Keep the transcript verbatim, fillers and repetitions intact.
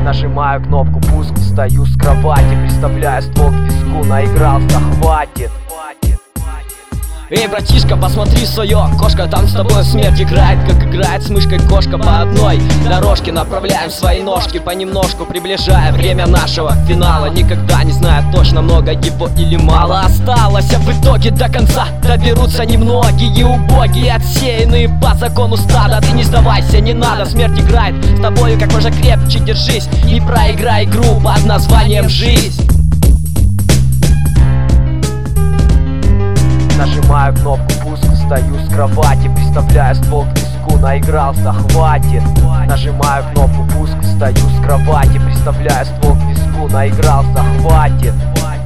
Нажимаю кнопку пуск, встаю с кровати, представляю ствол к виску, наигрался, хватит. Эй, братишка, посмотри в свое окошко, там с тобой смерть играет, как играет с мышкой кошка. По одной дорожке направляем свои ножки, понемножку приближая время нашего финала. Никогда не зная точно, много его или мало осталось, а в итоге до конца доберутся немногие, убогие, отсеянные по закону стада. Ты не сдавайся, не надо, смерть играет с тобою как можно крепче, держись, не проиграй игру под названием «Жизнь». Нажимаю кнопку пуск, встаю с кровати, представляю ствол к виску, наигрался, хватит. Нажимаю кнопку пуск, встаю с кровати, представляю ствол к виску, наигрался, хватит.